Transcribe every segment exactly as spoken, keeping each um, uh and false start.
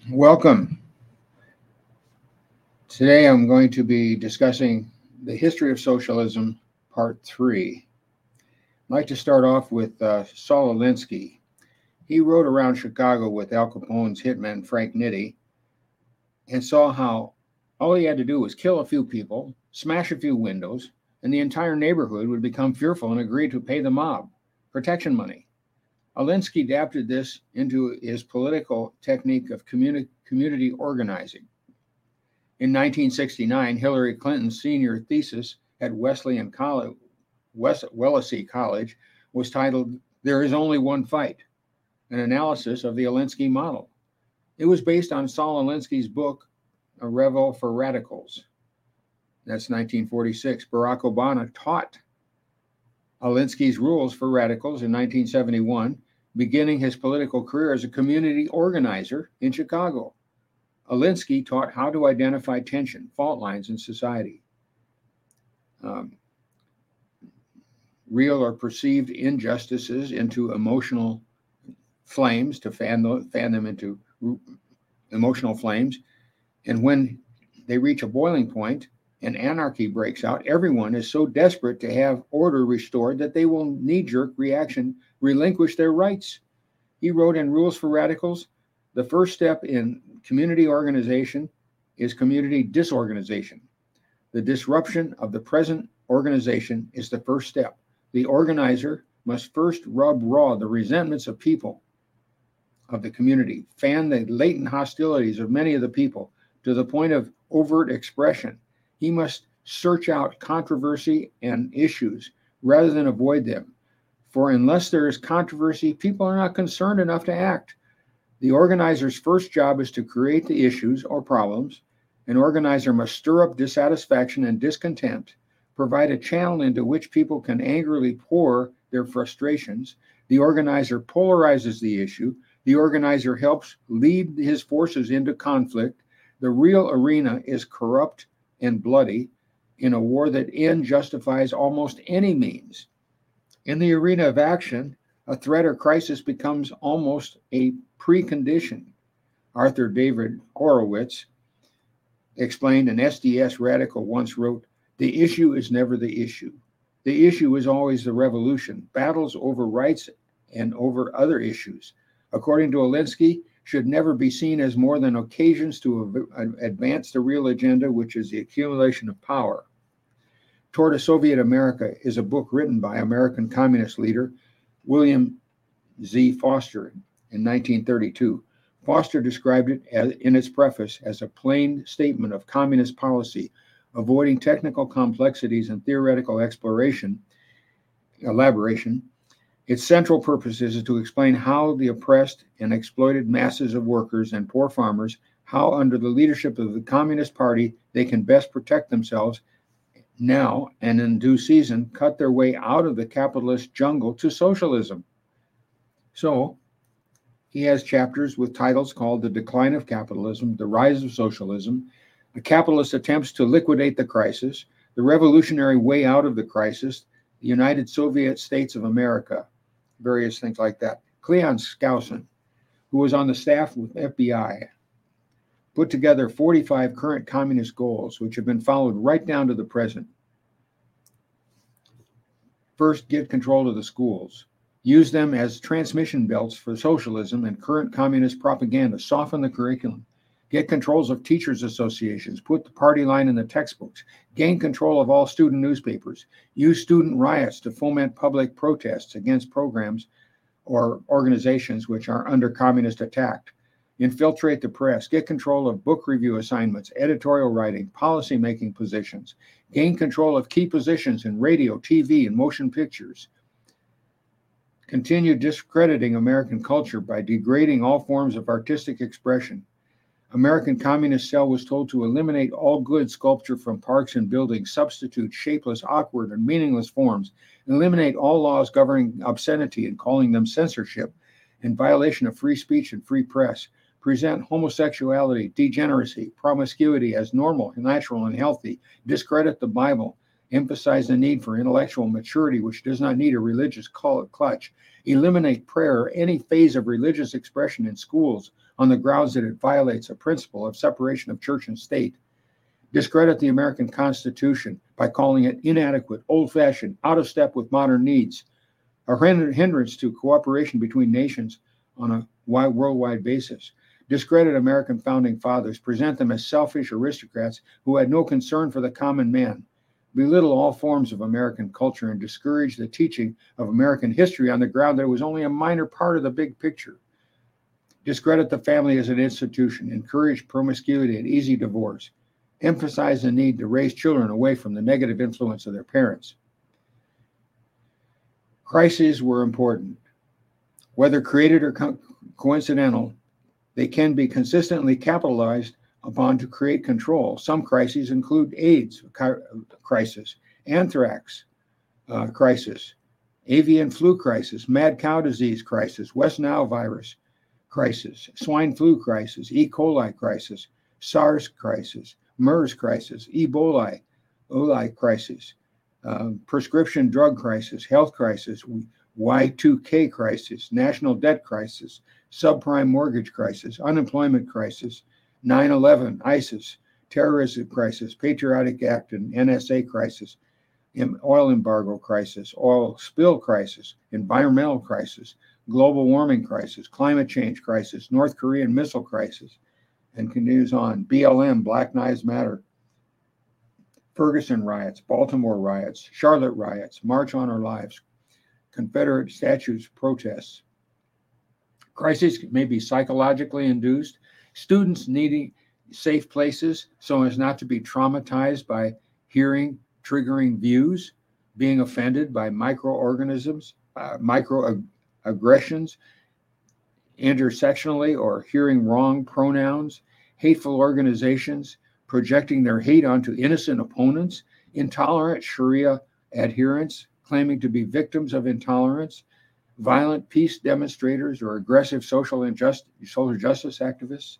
Welcome. Today I'm going to be discussing the history of socialism, part three. I'd like to start off with uh, Saul Alinsky. He rode around Chicago with Al Capone's hitman Frank Nitti and saw how all he had to do was kill a few people, smash a few windows, and the entire neighborhood would become fearful and agree to pay the mob protection money. Alinsky adapted this into his political technique of communi- community organizing. In nineteen sixty-nine, Hillary Clinton's senior thesis at Wesleyan College, West, Wellesley College was titled There is Only One Fight, an analysis of the Alinsky model. It was based on Saul Alinsky's book, A Revel for Radicals. That's nineteen forty-six. Barack Obama taught Alinsky's rules for radicals in nineteen seventy-one, beginning his political career as a community organizer in Chicago. Alinsky taught how to identify tension, fault lines in society, um, real or perceived injustices into emotional flames to fan, the, fan them into emotional flames. And when they reach a boiling point and anarchy breaks out, everyone is so desperate to have order restored that they will knee-jerk reaction relinquish their rights. He wrote in Rules for Radicals, the first step in community organization is community disorganization. The disruption of the present organization is the first step. The organizer must first rub raw the resentments of people of the community, fan the latent hostilities of many of the people to the point of overt expression. He must search out controversy and issues rather than avoid them. For unless there is controversy, people are not concerned enough to act. The organizer's first job is to create the issues or problems. An organizer must stir up dissatisfaction and discontent, provide a channel into which people can angrily pour their frustrations. The organizer polarizes the issue. The organizer helps lead his forces into conflict. The real arena is corrupt and bloody in a war that end justifies almost any means. In the arena of action, a threat or crisis becomes almost a precondition. Arthur David Horowitz explained, an S D S radical once wrote, the issue is never the issue. The issue is always the revolution, battles over rights and over other issues. According to Alinsky, should never be seen as more than occasions to advance the real agenda, which is the accumulation of power. Toward a Soviet America is a book written by American communist leader William Z. Foster in nineteen thirty-two. Foster described it as, in its preface as a plain statement of communist policy, avoiding technical complexities and theoretical exploration, elaboration. Its central purpose is to explain how the oppressed and exploited masses of workers and poor farmers, how under the leadership of the Communist Party, they can best protect themselves now and in due season cut their way out of the capitalist jungle to socialism. So he has chapters with titles called The Decline of Capitalism, The Rise of Socialism, The Capitalist Attempts to Liquidate the Crisis, The Revolutionary Way Out of the Crisis, The United Soviet States of America, various things like that. Cleon Skousen, who was on the staff with F B I, put together forty-five current communist goals, which have been followed right down to the present. First, get control of the schools. Use them as transmission belts for socialism and current communist propaganda. Soften the curriculum. Get controls of teachers' associations. Put the party line in the textbooks. Gain control of all student newspapers. Use student riots to foment public protests against programs or organizations which are under communist attack. Infiltrate the press. Get control of book review assignments, editorial writing, policy-making positions. Gain control of key positions in radio, T V, and motion pictures. Continue discrediting American culture by degrading all forms of artistic expression. American Communist Cell was told to eliminate all good sculpture from parks and buildings, substitute shapeless, awkward, and meaningless forms, eliminate all laws governing obscenity and calling them censorship, in violation of free speech and free press, present homosexuality, degeneracy, promiscuity as normal, natural, and healthy, discredit the Bible, Emphasize the need for intellectual maturity, which does not need a religious clutch. Eliminate prayer or any phase of religious expression in schools on the grounds that it violates a principle of separation of church and state. Discredit the American Constitution by calling it inadequate, old-fashioned, out of step with modern needs, a hindrance to cooperation between nations on a worldwide basis. Discredit American founding fathers, present them as selfish aristocrats who had no concern for the common man. Belittle all forms of American culture and discourage the teaching of American history on the ground that it was only a minor part of the big picture. Discredit the family as an institution. Encourage promiscuity and easy divorce. Emphasize the need to raise children away from the negative influence of their parents. Crises were important. Whether created or co- coincidental, they can be consistently capitalized upon to create control. Some crises include AIDS crisis, anthrax uh, crisis, avian flu crisis, mad cow disease crisis, West Nile virus crisis, swine flu crisis, E. coli crisis, SARS crisis, MERS crisis, Ebola, Ebola crisis, uh, prescription drug crisis, health crisis, Y two K crisis, national debt crisis, subprime mortgage crisis, unemployment crisis, nine eleven, ISIS, terrorism crisis, Patriotic Act and N S A crisis, oil embargo crisis, oil spill crisis, environmental crisis, global warming crisis, climate change crisis, North Korean missile crisis, and continues on. B L M, Black Lives Matter, Ferguson riots, Baltimore riots, Charlotte riots, March on Our Lives, Confederate statues protests. Crises may be psychologically induced. Students needing safe places so as not to be traumatized by hearing triggering views, being offended by microorganisms, uh, microaggressions, intersectionally, or hearing wrong pronouns, hateful organizations, projecting their hate onto innocent opponents, intolerant Sharia adherents, claiming to be victims of intolerance, violent peace demonstrators or aggressive social injustice, social justice activists,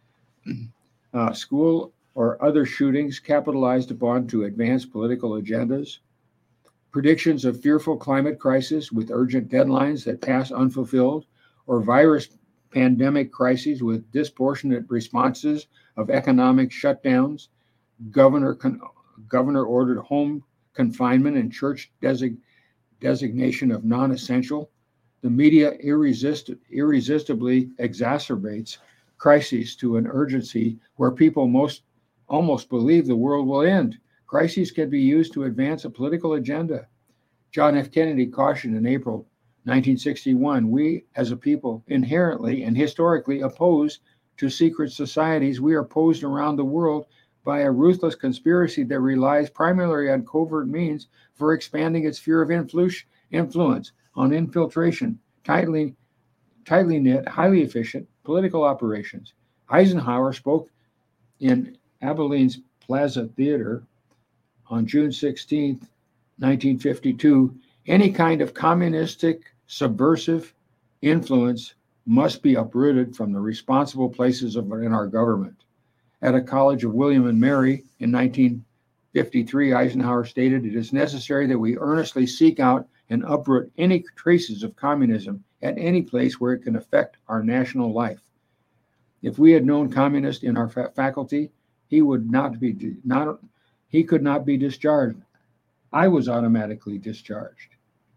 uh, school or other shootings capitalized upon to advance political agendas, predictions of fearful climate crisis with urgent deadlines that pass unfulfilled, or virus pandemic crises with disproportionate responses of economic shutdowns, governor con- governor ordered home confinement and church desig- designation of non-essential. The media irresist- irresistibly exacerbates crises to an urgency where people most almost believe the world will end. Crises can be used to advance a political agenda. John F. Kennedy cautioned in April nineteen sixty-one, we as a people inherently and historically opposed to secret societies. We are opposed around the world by a ruthless conspiracy that relies primarily on covert means for expanding its sphere of influ- influence on infiltration, tightly, tightly knit, highly efficient political operations. Eisenhower spoke in Abilene's Plaza Theater on June sixteenth, nineteen fifty-two. Any kind of communistic, subversive influence must be uprooted from the responsible places of, in our government. At a college of William and Mary in nineteen fifty-three, Eisenhower stated, it is necessary that we earnestly seek out and uproot any traces of communism at any place where it can affect our national life. If we had known communist in our fa- faculty, he would not be not he could not be discharged. I was automatically discharged.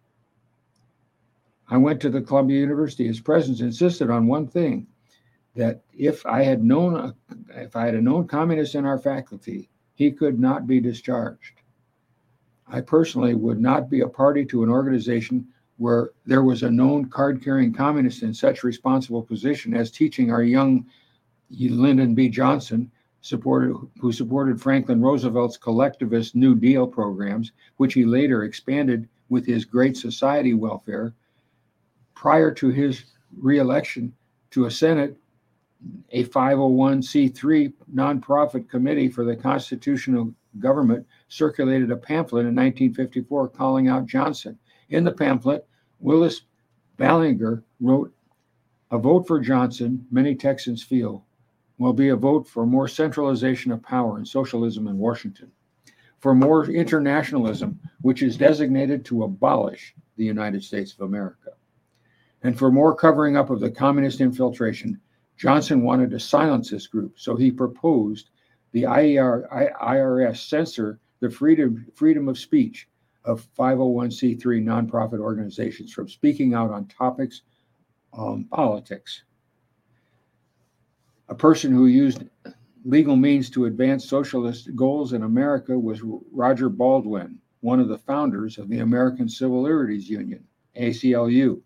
I went to the Columbia University. His presence insisted on one thing, that if I had known if I had known communists in our faculty, he could not be discharged. I personally would not be a party to an organization where there was a known card-carrying communist in such responsible position as teaching our young Lyndon B. Johnson, supported, who supported Franklin Roosevelt's collectivist New Deal programs, which he later expanded with his Great Society welfare. Prior to his re-election to a Senate, a five oh one c three nonprofit committee for the constitutional government circulated a pamphlet in nineteen fifty-four calling out Johnson. In the pamphlet, Willis Ballinger wrote, "A vote for Johnson, many Texans feel, will be a vote for more centralization of power and socialism in Washington." for more internationalism, which is designated to abolish the United States of America. And for more covering up of the communist infiltration, Johnson wanted to silence this group, so he proposed the I R S censor the freedom, freedom of speech of five oh one c three nonprofit organizations from speaking out on topics um, politics. A person who used legal means to advance socialist goals in America was Roger Baldwin, one of the founders of the American Civil Liberties Union, A C L U.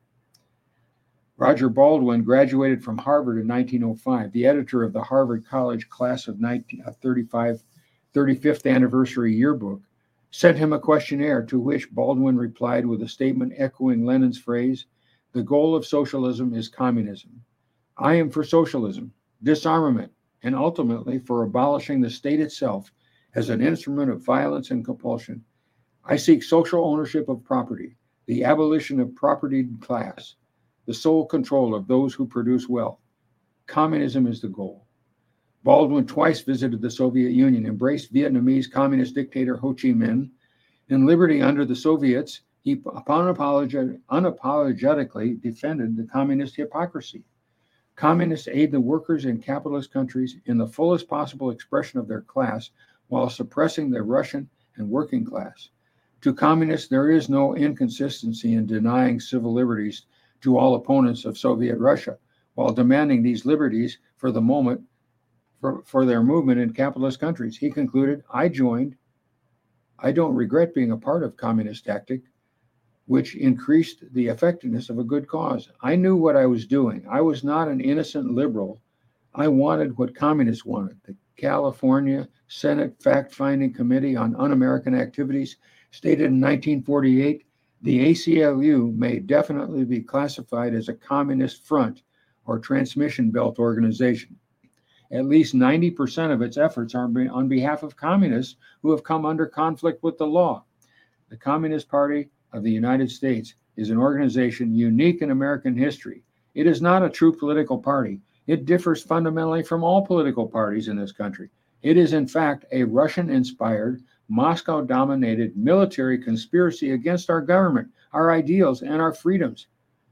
Roger Baldwin graduated from Harvard in nineteen oh five. The editor of the Harvard College class of nineteen thirty-five, thirty-fifth anniversary yearbook sent him a questionnaire to which Baldwin replied with a statement echoing Lenin's phrase, "The goal of socialism is communism. I am for socialism, disarmament, and ultimately for abolishing the state itself as an instrument of violence and compulsion. I seek social ownership of property, the abolition of propertied class, the sole control of those who produce wealth. Communism is the goal." Baldwin twice visited the Soviet Union, embraced Vietnamese communist dictator Ho Chi Minh. In Liberty under the Soviets, he unapologetic, unapologetically defended the communist hypocrisy. Communists aid the workers in capitalist countries in the fullest possible expression of their class while suppressing the Russian and working class. To communists, there is no inconsistency in denying civil liberties to all opponents of Soviet Russia, while demanding these liberties for the moment for, for their movement in capitalist countries. He concluded, "I joined. I don't regret being a part of communist tactic, which increased the effectiveness of a good cause. I knew what I was doing. I was not an innocent liberal. I wanted what communists wanted." The California Senate Fact-Finding Committee on Un-American Activities stated in nineteen forty-eight, the A C L U may definitely be classified as a communist front or transmission belt organization. At least ninety percent of its efforts are on behalf of communists who have come under conflict with the law. The Communist Party of the United States is an organization unique in American history. It is not a true political party. It differs fundamentally from all political parties in this country. It is, in fact, a Russian-inspired, Moscow-dominated military conspiracy against our government, our ideals, and our freedoms.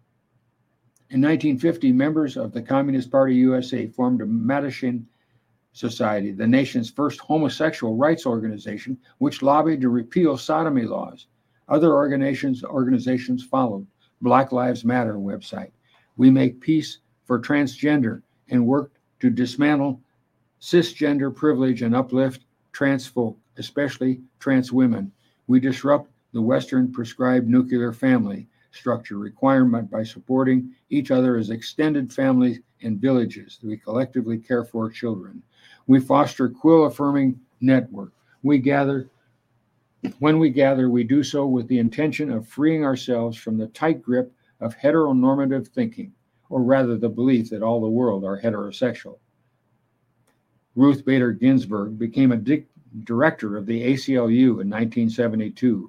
In nineteen fifty, members of the Communist Party U S A formed a Mattachine Society, the nation's first homosexual rights organization, which lobbied to repeal sodomy laws. Other organizations, organizations followed. Black Lives Matter website. We Make Peace for Transgender and work to dismantle cisgender privilege and uplift trans folk, especially trans women. We disrupt the Western prescribed nuclear family structure requirement by supporting each other as extended families and villages that we collectively care for children. We foster quill-affirming network. We gather, when we gather, we do so with the intention of freeing ourselves from the tight grip of heteronormative thinking, or rather the belief that all the world are heterosexual. Ruth Bader Ginsburg became a di- director of the A C L U in nineteen seventy-two.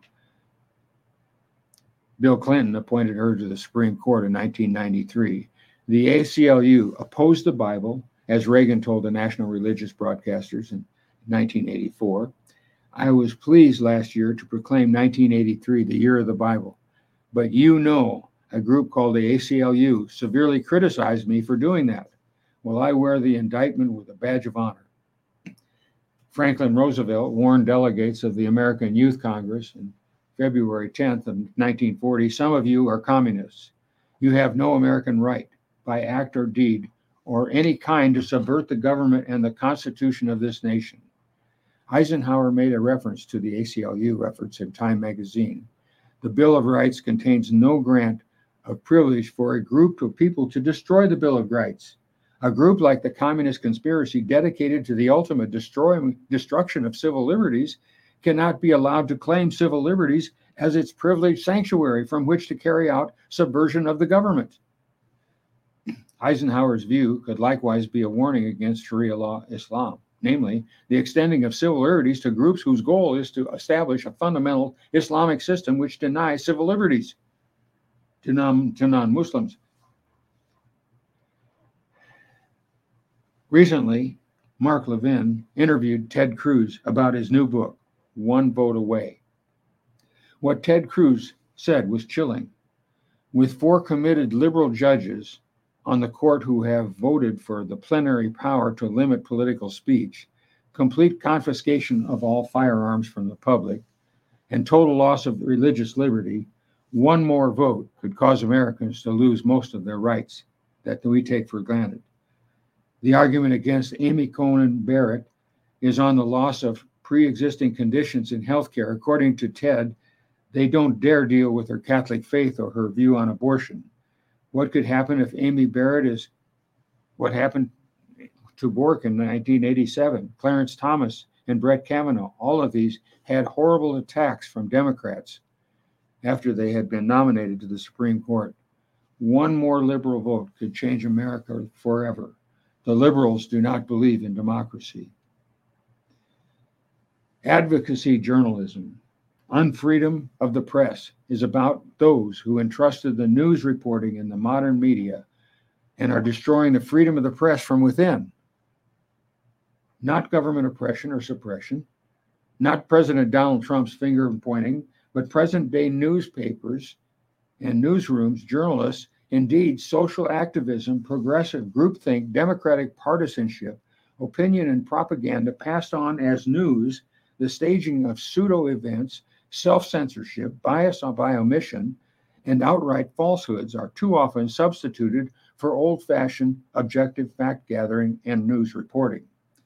Bill Clinton appointed her to the Supreme Court in nineteen ninety-three. The A C L U opposed the Bible, as Reagan told the national religious broadcasters in nineteen eighty-four. I was pleased last year to proclaim nineteen eighty-three the year of the Bible. But you know, a group called the A C L U severely criticized me for doing that. Well, I wear the indictment with a badge of honor. Franklin Roosevelt warned delegates of the American Youth Congress in February tenth of nineteen forty, "Some of you are communists. You have no American right, by act or deed, or any kind, to subvert the government and the Constitution of this nation." Eisenhower made a reference to the A C L U reference in Time magazine. The Bill of Rights contains no grant of privilege for a group of people to destroy the Bill of Rights. A group like the Communist Conspiracy, dedicated to the ultimate destroy, destruction of civil liberties, cannot be allowed to claim civil liberties as its privileged sanctuary from which to carry out subversion of the government. Eisenhower's view could likewise be a warning against Sharia law Islam, namely, the extending of civil liberties to groups whose goal is to establish a fundamental Islamic system which denies civil liberties to, non, to non-Muslims. Recently, Mark Levin interviewed Ted Cruz about his new book, one vote away. What Ted Cruz said was chilling. With four committed liberal judges on the court who have voted for the plenary power to limit political speech, complete confiscation of all firearms from the public, and total loss of religious liberty, one more vote could cause Americans to lose most of their rights that we take for granted. The argument against Amy Coney Barrett is on the loss of pre-existing conditions in healthcare. According to Ted, they don't dare deal with her Catholic faith or her view on abortion. What could happen if Amy Barrett is what happened to Bork in nineteen eighty-seven, Clarence Thomas and Brett Kavanaugh? All of these had horrible attacks from Democrats after they had been nominated to the Supreme Court. One more liberal vote could change America forever. The liberals do not believe in democracy. Advocacy journalism, unfreedom of the press, is about those who entrusted the news reporting in the modern media and are destroying the freedom of the press from within. Not government oppression or suppression, not President Donald Trump's finger pointing, but present-day newspapers and newsrooms, journalists, indeed social activism, progressive groupthink, democratic partisanship, opinion and propaganda passed on as news, the staging of pseudo-events, self-censorship, bias by omission, and outright falsehoods are too often substituted for old-fashioned objective fact-gathering and news reporting.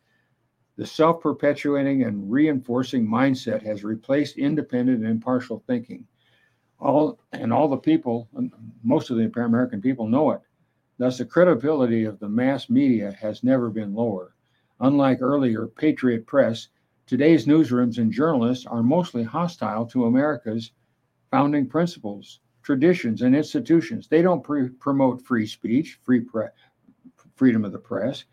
The self-perpetuating and reinforcing mindset has replaced independent and impartial thinking. All and all the people, most of the American people know it. Thus, the credibility of the mass media has never been lower. Unlike earlier patriot press, today's newsrooms and journalists are mostly hostile to America's founding principles, traditions, and institutions. They don't pre- promote free speech, free pre- freedom of the press.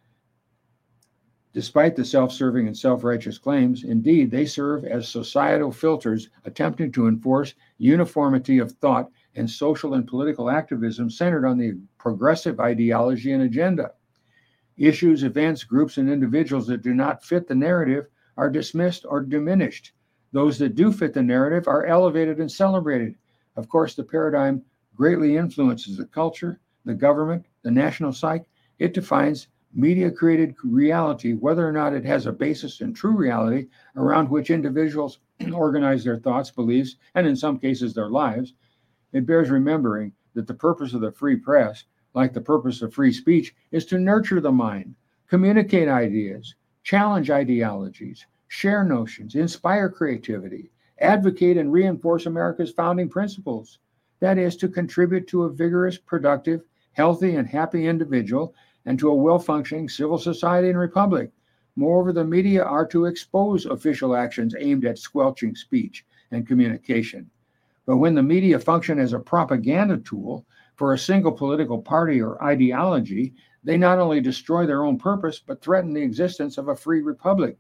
Despite the self-serving and self-righteous claims, indeed, they serve as societal filters attempting to enforce uniformity of thought and social and political activism centered on the progressive ideology and agenda. Issues, events, groups, and individuals that do not fit the narrative are dismissed or diminished. Those that do fit the narrative are elevated and celebrated. Of course, the paradigm greatly influences the culture, the government, the national psyche. It defines media-created reality, whether or not it has a basis in true reality around which individuals organize their thoughts, beliefs, and in some cases their lives. It bears remembering that the purpose of the free press, like the purpose of free speech, is to nurture the mind, communicate ideas, challenge ideologies, share notions, inspire creativity, advocate and reinforce America's founding principles. That is, to contribute to a vigorous, productive, healthy, and happy individual and to a well-functioning civil society and republic. Moreover, the media are to expose official actions aimed at squelching speech and communication. But when the media function as a propaganda tool for a single political party or ideology, they not only destroy their own purpose, but threaten the existence of a free republic.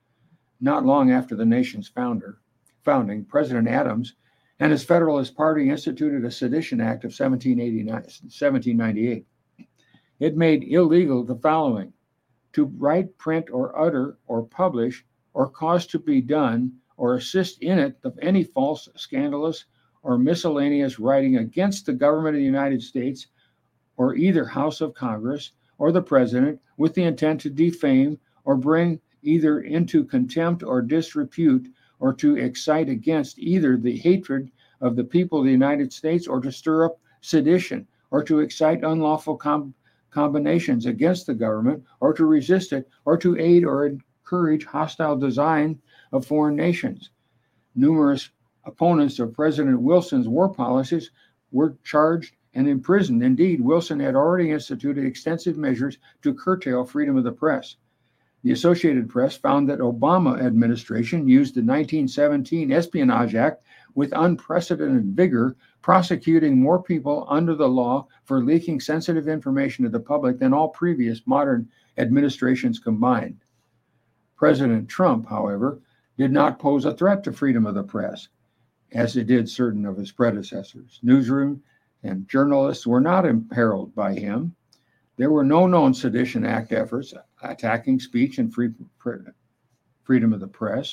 Not long after the nation's founder, founding, President Adams and his Federalist Party instituted a Sedition Act of seventeen ninety-eight. It made illegal the following: to write, print, or utter, or publish, or cause to be done, or assist in it of any false, scandalous, or miscellaneous writing against the government of the United States, or either House of Congress, or the President, with the intent to defame or bring either into contempt or disrepute, or to excite against either the hatred of the people of the United States, or to stir up sedition, or to excite unlawful com- combinations against the government, or to resist it, or to aid or encourage hostile design of foreign nations. Numerous opponents of President Wilson's war policies were charged and imprisoned. Indeed, Wilson had already instituted extensive measures to curtail freedom of the press. The Associated Press found that Obama administration used the nineteen seventeen Espionage Act with unprecedented vigor, prosecuting more people under the law for leaking sensitive information to the public than all previous modern administrations combined. President Trump, however, did not pose a threat to freedom of the press, as it did certain of his predecessors. Newsroom and journalists were not imperiled by him. There were no known Sedition Act efforts attacking speech and free, freedom of the press.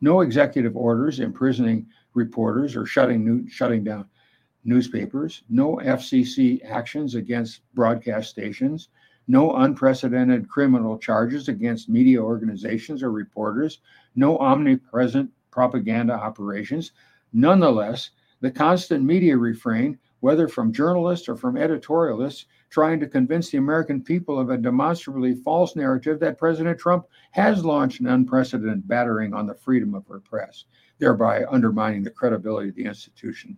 No executive orders imprisoning reporters or shutting new, shutting down newspapers. No F C C actions against broadcast stations. No unprecedented criminal charges against media organizations or reporters. No omnipresent propaganda operations. Nonetheless, the constant media refrain, whether from journalists or from editorialists, trying to convince the American people of a demonstrably false narrative that President Trump has launched an unprecedented battering on the freedom of our press, thereby undermining the credibility of the institution.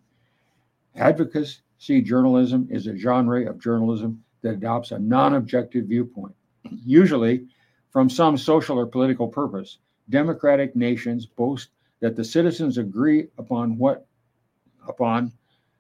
Advocacy journalism is a genre of journalism that adopts a non-objective viewpoint, usually from some social or political purpose. Democratic nations boast that the citizens agree upon what upon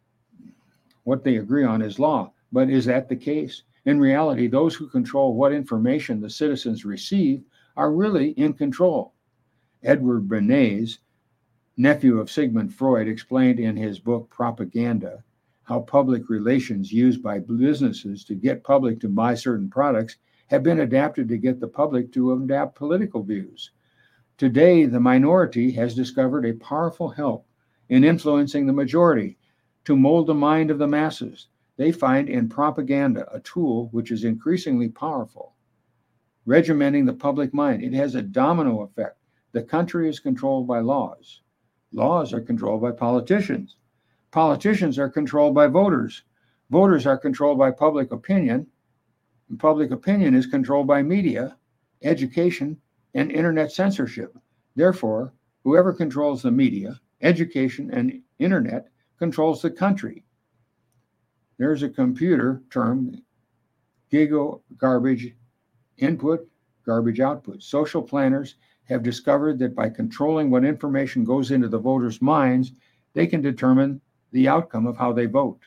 what they agree on is law. But is that the case? In reality, those who control what information the citizens receive are really in control. Edward Bernays, nephew of Sigmund Freud, explained in his book Propaganda how public relations used by businesses to get public to buy certain products have been adapted to get the public to adapt political views. Today, the minority has discovered a powerful help in influencing the majority to mold the mind of the masses. They find in propaganda a tool which is increasingly powerful, regimenting the public mind. It has a domino effect. The country is controlled by laws. Laws are controlled by politicians. Politicians are controlled by voters. Voters are controlled by public opinion. And public opinion is controlled by media, education, and internet censorship. Therefore, whoever controls the media, education, and internet controls the country. There's a computer term, GIGO, garbage input, garbage output. Social planners have discovered that by controlling what information goes into the voters' minds, they can determine the outcome of how they vote.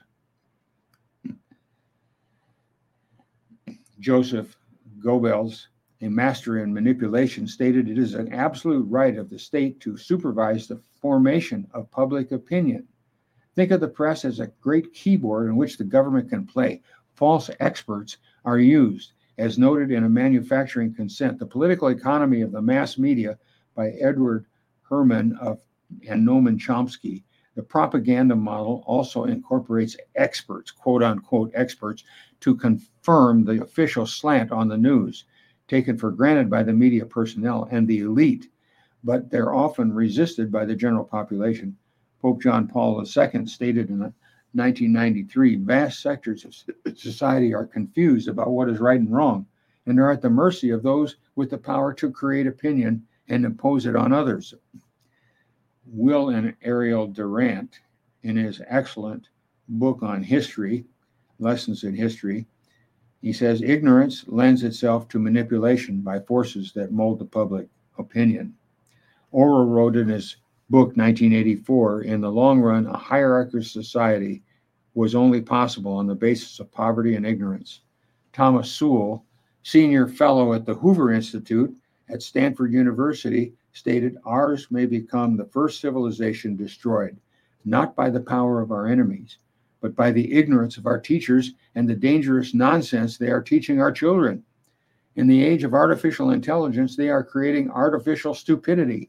Joseph Goebbels, a master in manipulation, stated it is an absolute right of the state to supervise the formation of public opinion. Think of the press as a great keyboard in which the government can play. False experts are used, as noted in A Manufacturing Consent, The Political Economy of the Mass Media by Edward Herman of, and Noam Chomsky. The propaganda model also incorporates experts, quote unquote experts, to confirm the official slant on the news, taken for granted by the media personnel and the elite, but they're often resisted by the general population. Pope John Paul the Second stated in nineteen ninety-three, vast sectors of society are confused about what is right and wrong, and are at the mercy of those with the power to create opinion and impose it on others. Will and Ariel Durant, in his excellent book on history, Lessons in History, he says, ignorance lends itself to manipulation by forces that mold the public opinion. Orwell wrote in his book, nineteen eighty-four, in the long run, a hierarchical society was only possible on the basis of poverty and ignorance. Thomas Sowell, senior fellow at the Hoover Institute at Stanford University, stated, ours may become the first civilization destroyed, not by the power of our enemies, but by the ignorance of our teachers and the dangerous nonsense they are teaching our children. In the age of artificial intelligence, they are creating artificial stupidity.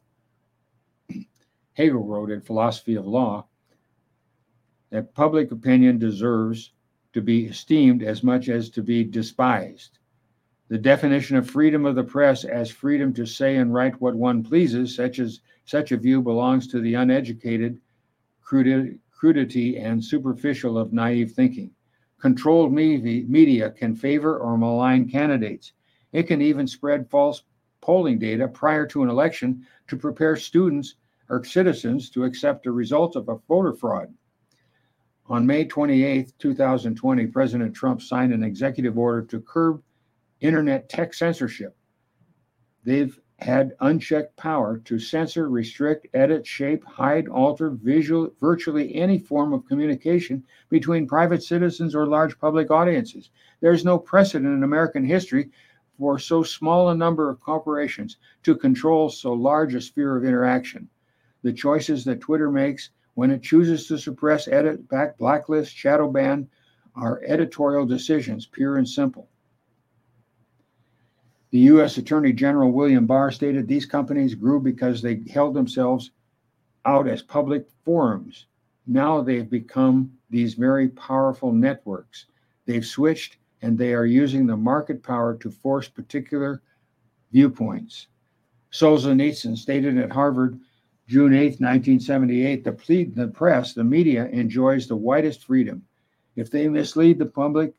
Hegel wrote in Philosophy of Law that public opinion deserves to be esteemed as much as to be despised. The definition of freedom of the press as freedom to say and write what one pleases, such as such a view belongs to the uneducated, crudity and superficial of naive thinking. Controlled media can favor or malign candidates. It can even spread false polling data prior to an election to prepare students or citizens to accept the result of a voter fraud. On May twenty-eighth, twenty twenty, President Trump signed an executive order to curb internet tech censorship. They've had unchecked power to censor, restrict, edit, shape, hide, alter, visual, virtually any form of communication between private citizens or large public audiences. There's no precedent in American history for so small a number of corporations to control so large a sphere of interaction. The choices that Twitter makes when it chooses to suppress, edit, back, blacklist, shadow ban are editorial decisions, pure and simple. The U S Attorney General William Barr stated these companies grew because they held themselves out as public forums. Now they've become these very powerful networks. They've switched and they are using the market power to force particular viewpoints. Solzhenitsyn stated at Harvard, June eighth, nineteen seventy-eight, the, ple- the press, the media, enjoys the widest freedom. If they mislead the public,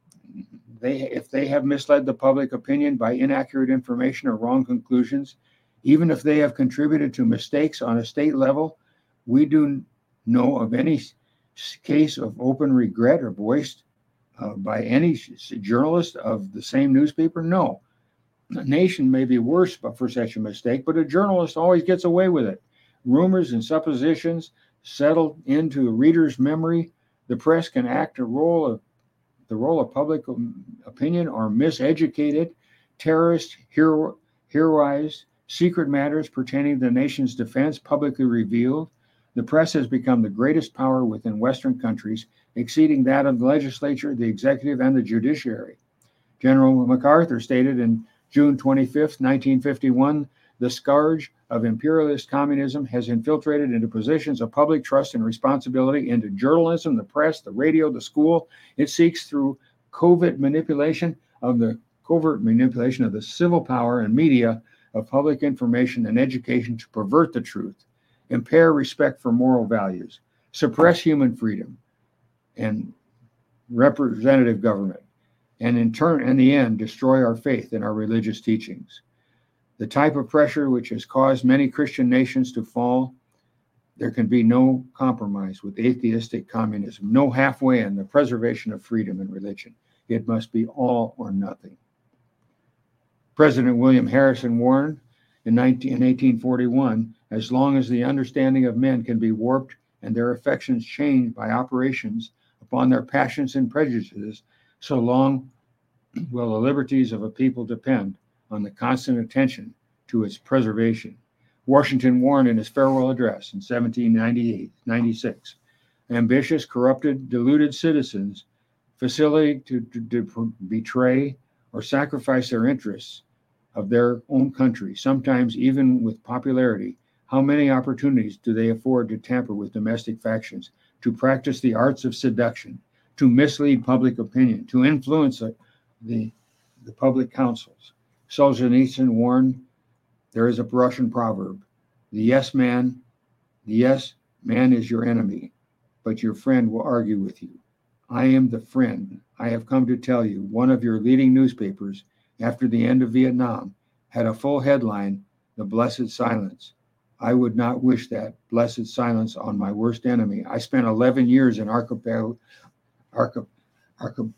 they if they have misled the public opinion by inaccurate information or wrong conclusions, even if they have contributed to mistakes on a state level, we do know of any case of open regret or voiced uh, by any journalist of the same newspaper? No. A nation may be worse for such a mistake, but a journalist always gets away with it. Rumors and suppositions settle into a reader's memory. The press can act a role of the role of public opinion or miseducated, terrorist, hero, heroized, secret matters pertaining to the nation's defense publicly revealed. The press has become the greatest power within Western countries, exceeding that of the legislature, the executive, and the judiciary. General MacArthur stated in June twenty-fifth, nineteen fifty-one, the scourge of imperialist communism has infiltrated into positions of public trust and responsibility into journalism, the press, the radio, the school. It seeks through covert manipulation of the covert manipulation of the civil power and media of public information and education to pervert the truth, impair respect for moral values, suppress human freedom and representative government, and in turn, in the end, destroy our faith in our religious teachings. The type of pressure which has caused many Christian nations to fall, there can be no compromise with atheistic communism, no halfway in the preservation of freedom and religion. It must be all or nothing. President William Harrison warned in eighteen forty-one, as long as the understanding of men can be warped and their affections changed by operations upon their passions and prejudices, so long will the liberties of a people depend on the constant attention to its preservation. Washington warned in his farewell address in seventeen ninety-eight ninety-six, ambitious, corrupted, deluded citizens facilitate to, to, to betray or sacrifice their interests of their own country, sometimes even with popularity. How many opportunities do they afford to tamper with domestic factions, to practice the arts of seduction, to mislead public opinion, to influence the, the, the public councils? Solzhenitsyn warned, there is a Russian proverb, the yes man, the yes man is your enemy, but your friend will argue with you. I am the friend. I have come to tell you, one of your leading newspapers, after the end of Vietnam, had a full headline, The Blessed Silence. I would not wish that blessed silence on my worst enemy. I spent eleven years in archipelago, archipelago,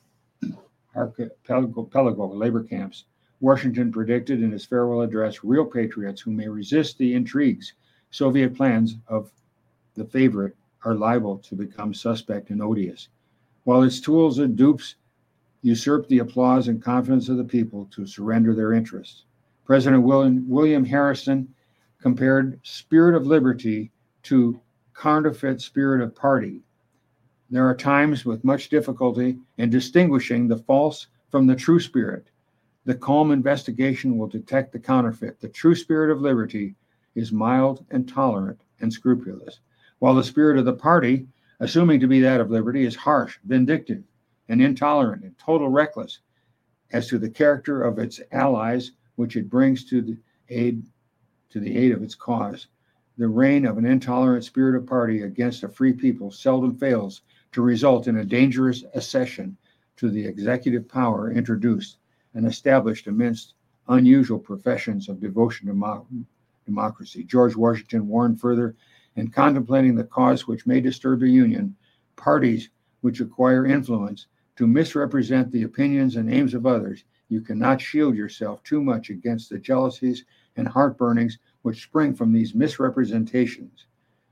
archipelago labor camps. Washington predicted in his farewell address, real patriots who may resist the intrigues, Soviet plans of the favorite are liable to become suspect and odious, while its tools and dupes usurp the applause and confidence of the people to surrender their interests. President William, William Harrison compared spirit of liberty to counterfeit spirit of party. There are times with much difficulty in distinguishing the false from the true spirit. The calm investigation will detect the counterfeit. The true spirit of liberty is mild and tolerant and scrupulous, while the spirit of the party, assuming to be that of liberty, is harsh, vindictive, and intolerant and total reckless as to the character of its allies, which it brings to the aid to the aid of its cause. The reign of an intolerant spirit of party against a free people seldom fails to result in a dangerous accession to the executive power introduced and established amidst unusual professions of devotion to mo- democracy. George Washington warned further, in contemplating the cause which may disturb the Union, parties which acquire influence to misrepresent the opinions and aims of others, you cannot shield yourself too much against the jealousies and heartburnings which spring from these misrepresentations.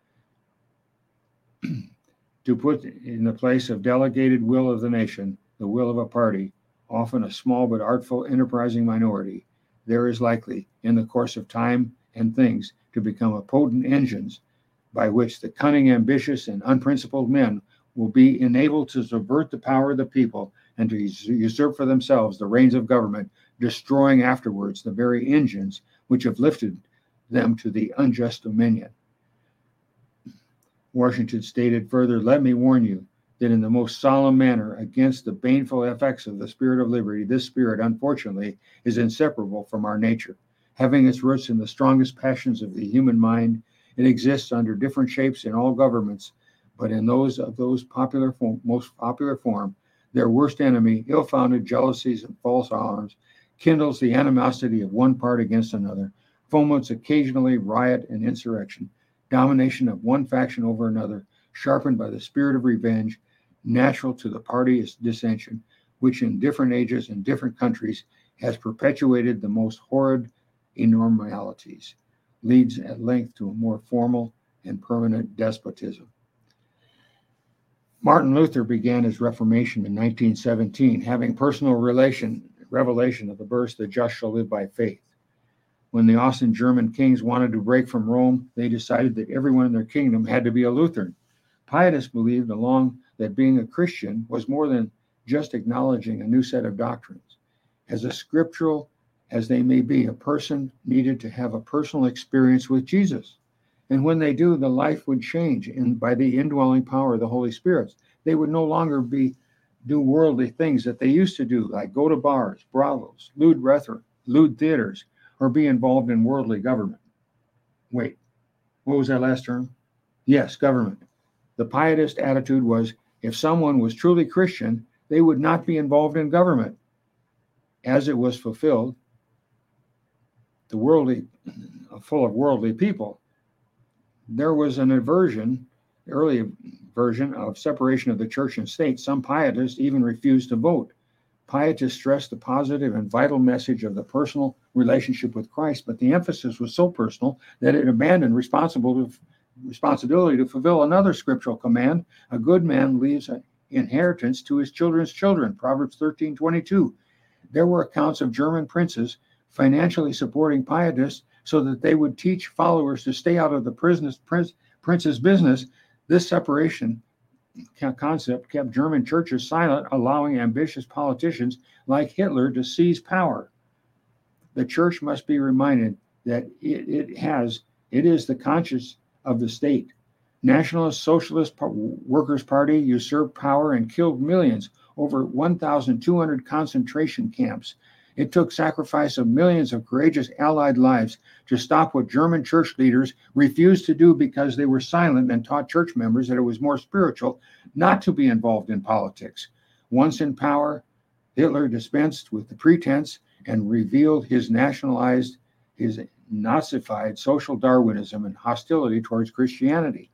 To put in the place of delegated will of the nation, the will of a party, often a small but artful, enterprising minority, there is likely, in the course of time and things, to become a potent engines by which the cunning, ambitious, and unprincipled men will be enabled to subvert the power of the people and to usurp for themselves the reins of government, destroying afterwards the very engines which have lifted them to the unjust dominion. Washington stated further, "Let me warn you that in the most solemn manner against the baneful effects of the spirit of liberty, this spirit, unfortunately, is inseparable from our nature. Having its roots in the strongest passions of the human mind, it exists under different shapes in all governments, but in those of those popular form, most popular form, their worst enemy, ill-founded jealousies and false alarms, kindles the animosity of one part against another, foments occasionally riot and insurrection, domination of one faction over another, sharpened by the spirit of revenge, natural to the party dissension, which in different ages and different countries has perpetuated the most horrid enormities, leads at length to a more formal and permanent despotism." Martin Luther began his Reformation in nineteen seventeen, having personal relation, revelation of the verse, "The just shall live by faith." When the Austrian German kings wanted to break from Rome, they decided that everyone in their kingdom had to be a Lutheran. Pietists believed along that being a Christian was more than just acknowledging a new set of doctrines. As a scriptural as they may be, a person needed to have a personal experience with Jesus. And when they do, the life would change in, by the indwelling power of the Holy Spirit. They would no longer be do worldly things that they used to do, like go to bars, brothels, lewd rhetoric, lewd theaters, or be involved in worldly government. Wait, what was that last term? Yes, government. The pietist attitude was, if someone was truly Christian, they would not be involved in government. As it was fulfilled, the worldly, full of worldly people, there was an aversion, early version of separation of the church and state. Some pietists even refused to vote. Pietists stressed the positive and vital message of the personal relationship with Christ, but the emphasis was so personal that it abandoned responsible to, responsibility to fulfill another scriptural command. A good man leaves an inheritance to his children's children, Proverbs thirteen twenty-two. There were accounts of German princes financially supporting pietists so that they would teach followers to stay out of the prince, prince's business. This separation concept kept German churches silent, allowing ambitious politicians like Hitler to seize power. The church must be reminded that it, it has, it is the conscience of the state. Nationalist Socialist Workers' Party usurped power and killed millions over one thousand two hundred concentration camps. It took sacrifice of millions of courageous Allied lives to stop what German church leaders refused to do because they were silent and taught church members that it was more spiritual not to be involved in politics. Once in power, Hitler dispensed with the pretense and revealed his nationalized, his Nazified social Darwinism and hostility towards Christianity.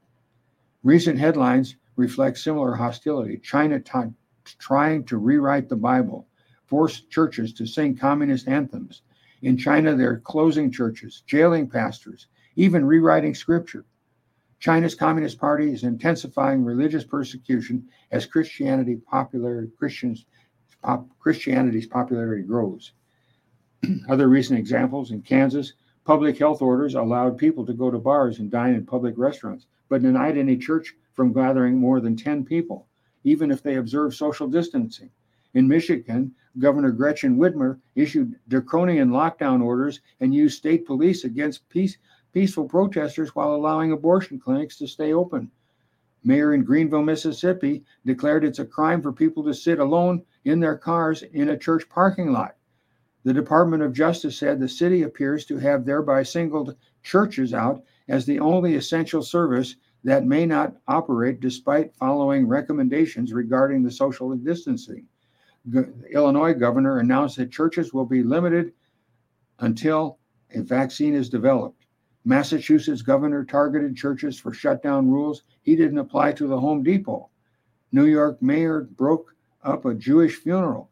Recent headlines reflect similar hostility. China t- trying to rewrite the Bible, force churches to sing communist anthems. In China, they're closing churches, jailing pastors, even rewriting scripture. China's Communist Party is intensifying religious persecution as Christianity popularity, Christians, pop, Christianity's popularity grows. Other recent examples: in Kansas, public health orders allowed people to go to bars and dine in public restaurants, but denied any church from gathering more than ten people, even if they observed social distancing. In Michigan, Governor Gretchen Whitmer issued draconian lockdown orders and used state police against peace, peaceful protesters while allowing abortion clinics to stay open. Mayor in Greenville, Mississippi, declared it's a crime for people to sit alone in their cars in a church parking lot. The Department of Justice said the city appears to have thereby singled churches out as the only essential service that may not operate despite following recommendations regarding the social distancing. The Illinois governor announced that churches will be limited until a vaccine is developed. Massachusetts governor targeted churches for shutdown rules he didn't apply to the Home Depot. New York mayor broke up a Jewish funeral.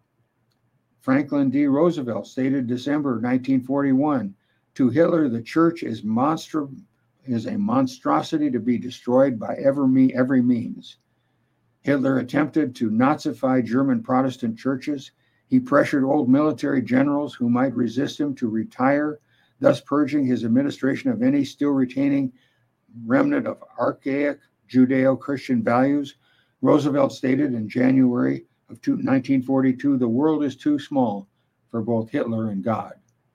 Franklin D. Roosevelt stated December nineteen forty-one, to Hitler, the church is monstru- is a monstrosity to be destroyed by every, me- every means. Hitler attempted to Nazify German Protestant churches. He pressured old military generals who might resist him to retire, thus purging his administration of any still retaining remnant of archaic Judeo-Christian values. Roosevelt stated in January of nineteen forty-two, the world is too small for both Hitler and God.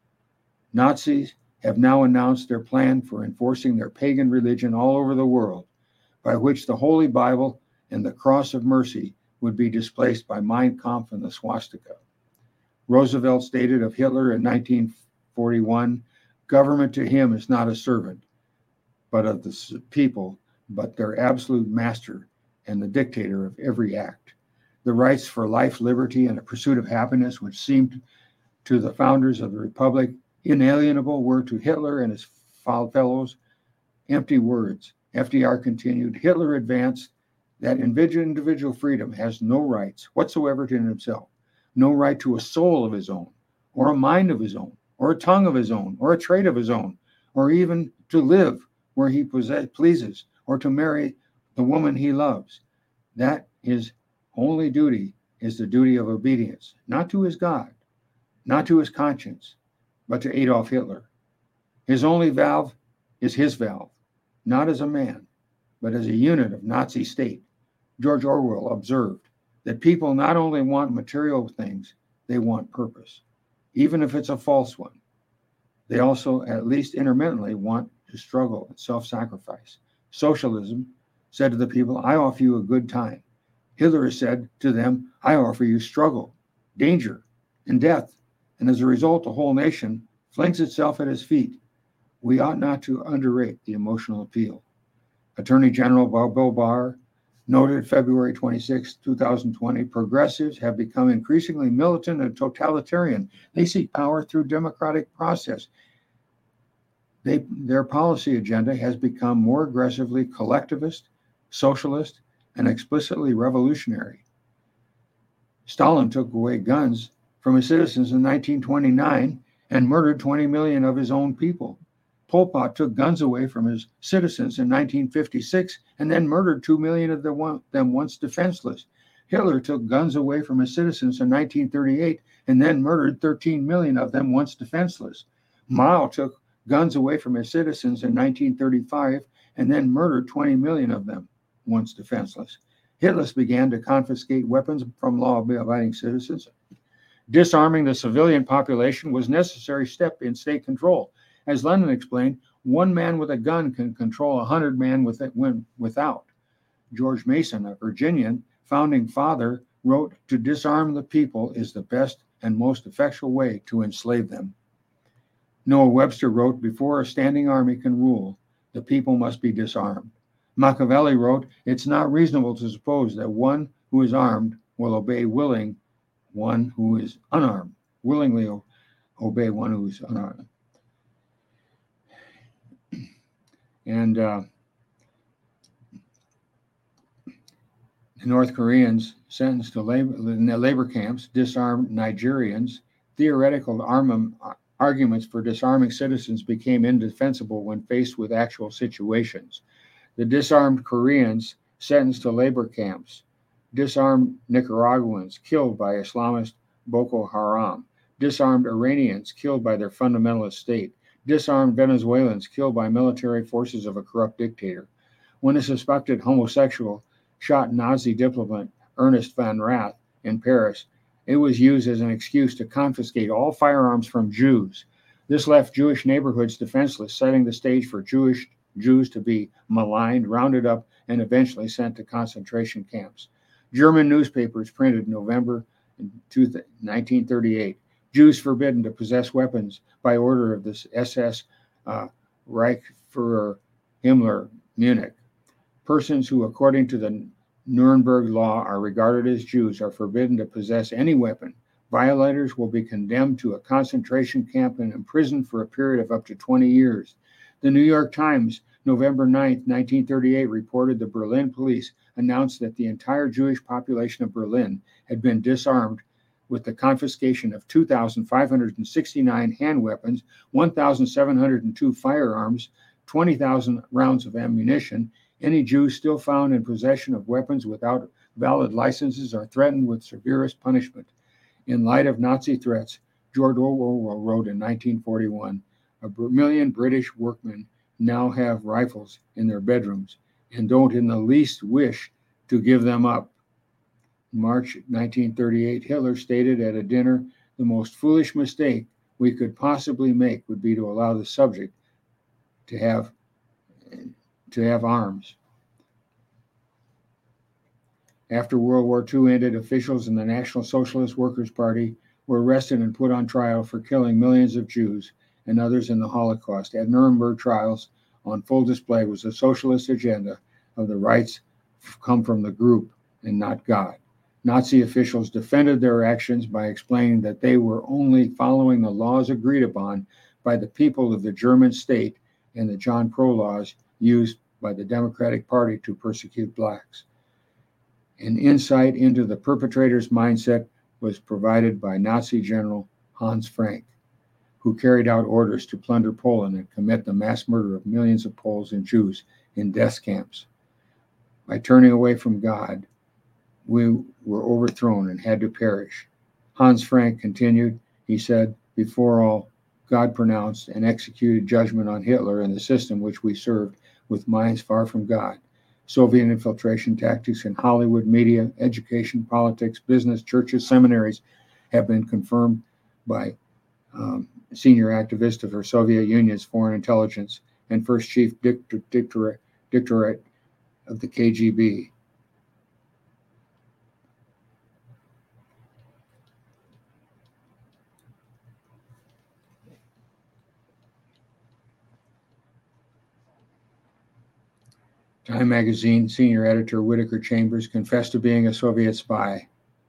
Nazis have now announced their plan for enforcing their pagan religion all over the world, by which the Holy Bible and the Cross of Mercy would be displaced by Mein Kampf and the swastika. Roosevelt stated of Hitler in nineteen forty-one, government to him is not a servant, but of the people, but their absolute master and the dictator of every act. The rights for life, liberty, and the pursuit of happiness, which seemed to the founders of the Republic inalienable, were to Hitler and his fellows empty words. F D R continued, Hitler advanced that individual freedom has no rights whatsoever to himself, no right to a soul of his own, or a mind of his own, or a tongue of his own, or a trait of his own, or even to live where he possess, pleases, or to marry the woman he loves. That his only duty is the duty of obedience, not to his God, not to his conscience, but to Adolf Hitler. His only valve is his valve, not as a man, but as a unit of Nazi state. George Orwell observed that people not only want material things, they want purpose, even if it's a false one. They also, at least intermittently, want to struggle and self-sacrifice. Socialism said to the people, I offer you a good time. Hitler said to them, I offer you struggle, danger, and death. And as a result, the whole nation flings itself at his feet. We ought not to underrate the emotional appeal. Attorney General Bill Barr noted February twenty-sixth, twenty twenty, progressives have become increasingly militant and totalitarian. They seek power through democratic process. They, their policy agenda has become more aggressively collectivist, socialist, and explicitly revolutionary. Stalin took away guns from his citizens in nineteen twenty-nine and murdered twenty million of his own people. Pol Pot took guns away from his citizens in nineteen fifty-six and then murdered two million of them once defenseless. Hitler took guns away from his citizens in nineteen thirty-eight and then murdered thirteen million of them once defenseless. Mao took guns away from his citizens in nineteen thirty-five and then murdered twenty million of them once defenseless. Hitler began to confiscate weapons from law-abiding citizens. Disarming the civilian population was a necessary step in state control. As Lenin explained, one man with a gun can control a hundred men with it when without. George Mason, a Virginian founding father, wrote, to disarm the people is the best and most effectual way to enslave them. Noah Webster wrote, before a standing army can rule, the people must be disarmed. Machiavelli wrote, it's not reasonable to suppose that one who is armed will obey willing one who is unarmed, willingly o- obey one who is unarmed. And uh, the North Koreans sentenced to labor, in the labor camps, disarmed Nigerians. Theoretical armament, arguments for disarming citizens became indefensible when faced with actual situations. The disarmed Koreans sentenced to labor camps. Disarmed Nicaraguans killed by Islamist Boko Haram. Disarmed Iranians killed by their fundamentalist state. Disarmed Venezuelans killed by military forces of a corrupt dictator. When a suspected homosexual shot Nazi diplomat Ernest van Rath in Paris, it was used as an excuse to confiscate all firearms from Jews. This left Jewish neighborhoods defenseless, setting the stage for Jewish Jews to be maligned, rounded up, and eventually sent to concentration camps. German newspapers printed November nineteen thirty-eight, Jews forbidden to possess weapons by order of the S S uh, Reichsfuhrer Himmler, Munich. Persons who, according to the Nuremberg law, are regarded as Jews are forbidden to possess any weapon. Violators will be condemned to a concentration camp and imprisoned for a period of up to twenty years. The New York Times, November ninth, nineteen thirty-eight, reported the Berlin police announced that the entire Jewish population of Berlin had been disarmed with the confiscation of two thousand five hundred sixty-nine hand weapons, one thousand seven hundred two firearms, twenty thousand rounds of ammunition. Any Jews still found in possession of weapons without valid licenses are threatened with severest punishment. In light of Nazi threats, George Orwell wrote in nineteen forty-one, a million British workmen now have rifles in their bedrooms and don't in the least wish to give them up. In March nineteen thirty-eight, Hitler stated at a dinner, the most foolish mistake we could possibly make would be to allow the subject to have to have arms. After World War Two ended, officials in the National Socialist Workers' Party were arrested and put on trial for killing millions of Jews and others in the Holocaust. At Nuremberg trials, on full display was the socialist agenda of the rights come from the group and not God. Nazi officials defended their actions by explaining that they were only following the laws agreed upon by the people of the German state and the John Crow laws used by the Democratic Party to persecute blacks. An insight into the perpetrator's mindset was provided by Nazi General Hans Frank, who carried out orders to plunder Poland and commit the mass murder of millions of Poles and Jews in death camps. By turning away from God, we were overthrown and had to perish. Hans Frank continued, he said, before all, God pronounced and executed judgment on Hitler and the system which we served with minds far from God. Soviet infiltration tactics in Hollywood, media, education, politics, business, churches, seminaries have been confirmed by um, senior activist of the Soviet Union's foreign intelligence and first chief dictor- dictor- dictorate of the K G B. Time magazine senior editor Whittaker Chambers confessed to being a Soviet spy.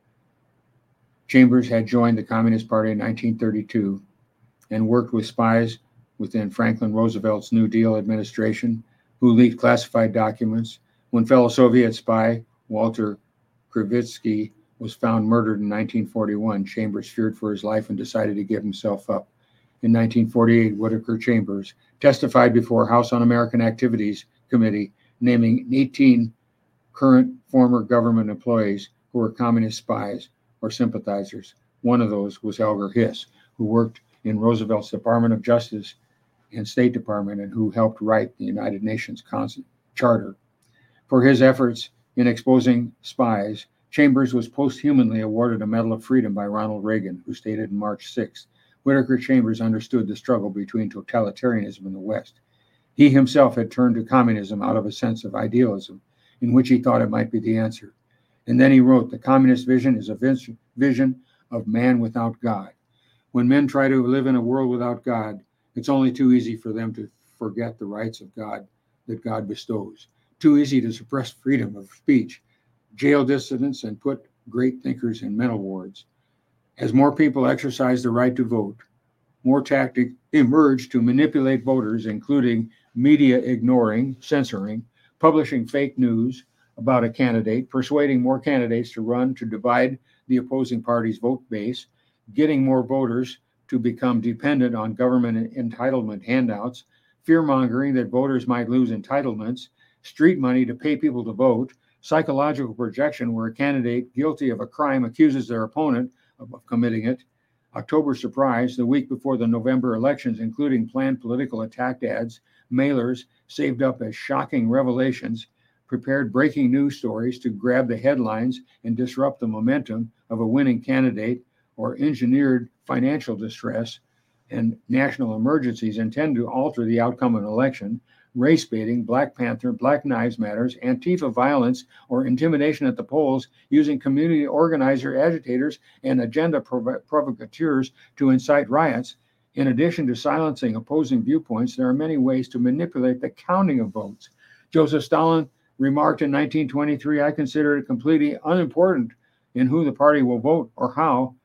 Chambers had joined the Communist Party in nineteen thirty-two and worked with spies within Franklin Roosevelt's New Deal administration who leaked classified documents. When fellow Soviet spy Walter Krivitsky was found murdered in nineteen forty-one, Chambers feared for his life and decided to give himself up. In nineteen forty-eight, Whittaker Chambers testified before House Un-American Activities Committee, naming eighteen current former government employees who were communist spies or sympathizers. One of those was Elgar Hiss, who worked in Roosevelt's Department of Justice and State Department and who helped write the United Nations Charter. For his efforts in exposing spies, Chambers was posthumously awarded a Medal of Freedom by Ronald Reagan, who stated on March sixth, Whittaker Chambers understood the struggle between totalitarianism in the West. He himself had turned to communism out of a sense of idealism, in which he thought it might be the answer. And then he wrote, the communist vision is a vision of man without God. When men try to live in a world without God, it's only too easy for them to forget the rights of God that God bestows. Too easy to suppress freedom of speech, jail dissidents, and put great thinkers in mental wards. As more people exercise the right to vote, more tactics emerge to manipulate voters, including media ignoring, censoring, publishing fake news about a candidate, persuading more candidates to run to divide the opposing party's vote base, getting more voters to become dependent on government entitlement handouts, fear-mongering that voters might lose entitlements, street money to pay people to vote, psychological projection where a candidate guilty of a crime accuses their opponent of committing it, October surprise the week before the November elections, including planned political attack ads, mailers saved up as shocking revelations, prepared breaking news stories to grab the headlines and disrupt the momentum of a winning candidate, or engineered financial distress and national emergencies intended to alter the outcome of an election, race baiting, Black Panther, Black Lives Matters, Antifa violence, or intimidation at the polls using community organizer agitators and agenda prov- provocateurs to incite riots. In addition to silencing opposing viewpoints, there are many ways to manipulate the counting of votes. Joseph Stalin remarked in nineteen twenty-three, I consider it completely unimportant in who the party will vote or how,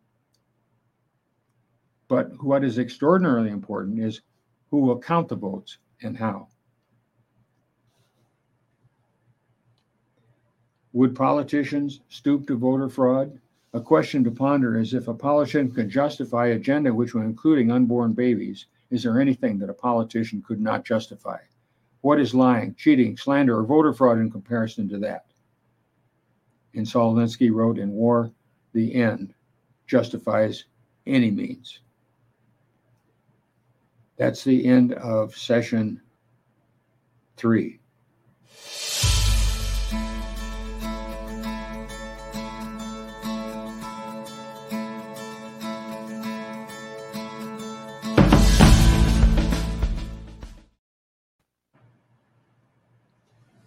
but what is extraordinarily important is who will count the votes and how. Would politicians stoop to voter fraud? A question to ponder is if a politician could justify agenda which would including unborn babies, is there anything that a politician could not justify? What is lying, cheating, slander, or voter fraud in comparison to that? And Saul Alinsky wrote, in war, the end justifies any means. That's the end of session three.